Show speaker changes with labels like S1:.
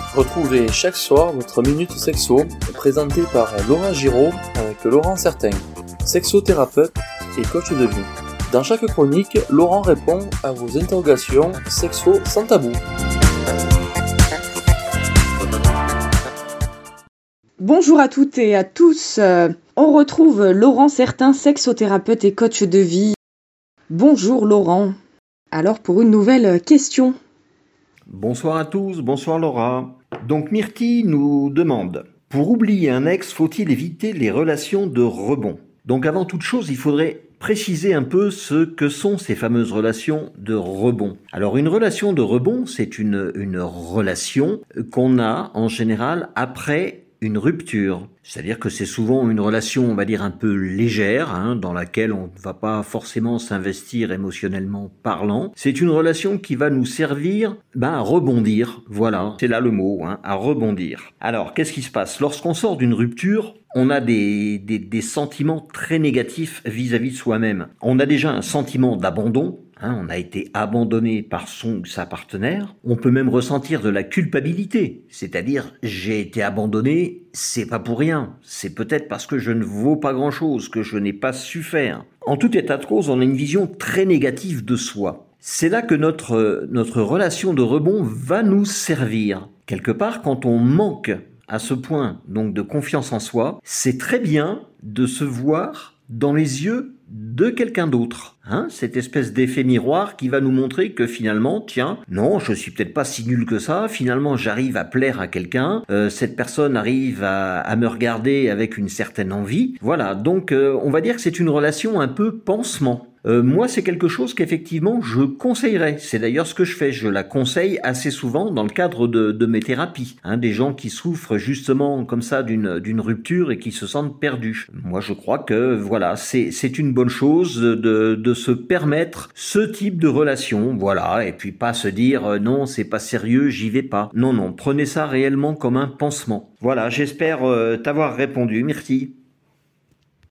S1: Retrouvez chaque soir votre Minute Sexo, présentée par Laura Giraud avec Laurent Certain, sexothérapeute et coach de vie. Dans chaque chronique, Laurent répond à vos interrogations sexo sans tabou.
S2: Bonjour à toutes et à tous, on retrouve Laurent Certain, sexothérapeute et coach de vie. Bonjour Laurent, alors pour une nouvelle question.
S3: Bonsoir à tous, bonsoir Laura. Donc Myrtille nous demande, pour oublier un ex, faut-il éviter les relations de rebond ? Donc avant toute chose, il faudrait préciser un peu ce que sont ces fameuses relations de rebond. Alors une relation de rebond, c'est une relation qu'on a en général après une rupture. C'est-à-dire que c'est souvent une relation, on va dire, un peu légère, dans laquelle on ne va pas forcément s'investir émotionnellement parlant. C'est une relation qui va nous servir à rebondir. Voilà, c'est là le mot, à rebondir. Alors, qu'est-ce qui se passe ? Lorsqu'on sort d'une rupture, on a des sentiments très négatifs vis-à-vis de soi-même. On a déjà un sentiment d'abandon. On a été abandonné par son ou sa partenaire. On peut même ressentir de la culpabilité. C'est-à-dire, j'ai été abandonné, c'est pas pour rien. C'est peut-être parce que je ne vaux pas grand-chose, que je n'ai pas su faire. En tout état de cause, on a une vision très négative de soi. C'est là que notre relation de rebond va nous servir. Quelque part, quand on manque à ce point donc de confiance en soi, c'est très bien de se voir dans les yeux de quelqu'un d'autre. Cette espèce d'effet miroir qui va nous montrer que finalement, non, je suis peut-être pas si nul que ça, finalement j'arrive à plaire à quelqu'un, cette personne arrive à me regarder avec une certaine envie. Voilà, donc on va dire que c'est une relation un peu pansement. Moi, c'est quelque chose qu'effectivement je conseillerais. C'est d'ailleurs ce que je fais. Je la conseille assez souvent dans le cadre de mes thérapies. Des gens qui souffrent justement comme ça d'une rupture et qui se sentent perdus. Moi, je crois que voilà, c'est une bonne chose de se permettre ce type de relation. Voilà, et puis pas se dire non, c'est pas sérieux, j'y vais pas. Non, prenez ça réellement comme un pansement. Voilà, j'espère t'avoir répondu, Myrtille.